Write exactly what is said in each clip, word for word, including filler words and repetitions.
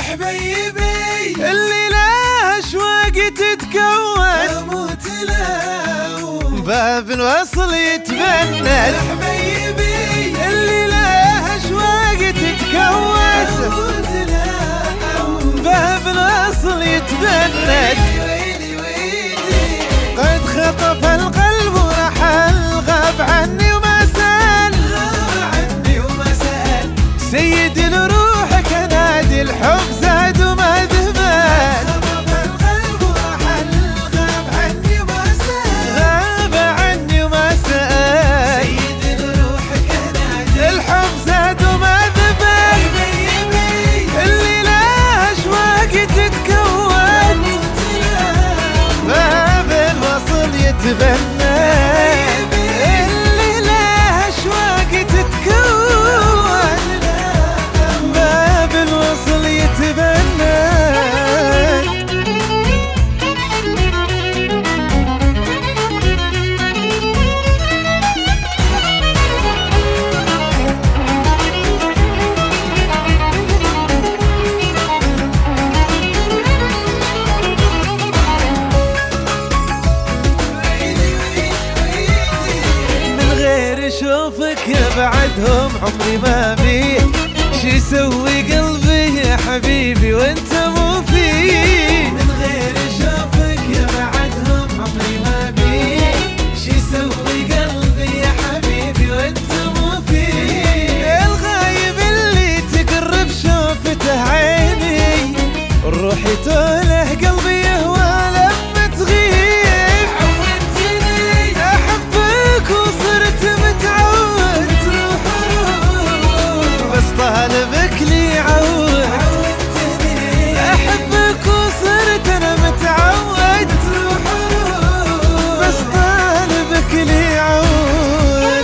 حبيبي اللي له اشواق تتكون اموت له باب الوصل يتبند. حبيبي اللي له اشواق تتكون اموت له باب الوصل يتبند. ويلي ويلي قد خطف القلب ورحل غاب عني وما سأل غاب عني وما سأل سيد الروح كنادي الحب زاد وما ذبل. خطف القلب ورحل غاب عني وما سأل غاب عني وما سأل سيد الروح كنادي الحب زاد وما ذبل. حبيبي اللي له اشواق تتكون باب الوصل يتبنى. اللي له اشواق تتكون باب الوصل يتبنى. اشوفك يا بعدهم عمري ما بيه شي يسوي قلبي يا حبيبي وانت مو فيه. من غير اشوفك يا بعدهم عمري ما بيه شي يسوي قلبي يا حبيبي وانت مو فيه. الغايب اللي تقرب شوفته عيني روحي توله قلبي يهوى لما تغيب. عودتني احبك وصرت متعود تروح روح بس طالبك لي عود. عودتني احبك وصرت انا متعود تروح روح بس طالبك لي عود.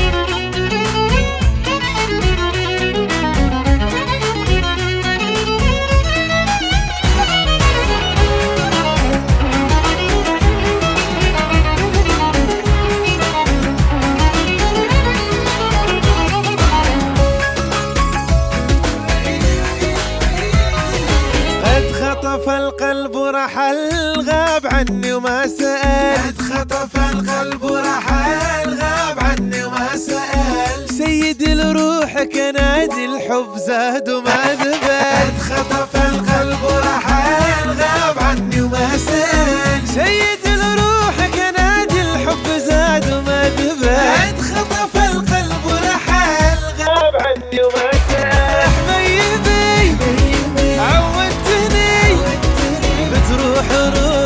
خطف القلب ورحل غاب عني وما سأل. قد خطف القلب ورحل غاب عني وما سأل سيد الروح كنادي الحب زاد وما ذبل. قد خطف القلب ورحل غاب عني وما سأل سيد الروح كنادي الحب زاد وما ذبل. قد خطف القلب ورحل غاب عني وما سأل حبيبي عودتني بتروح روح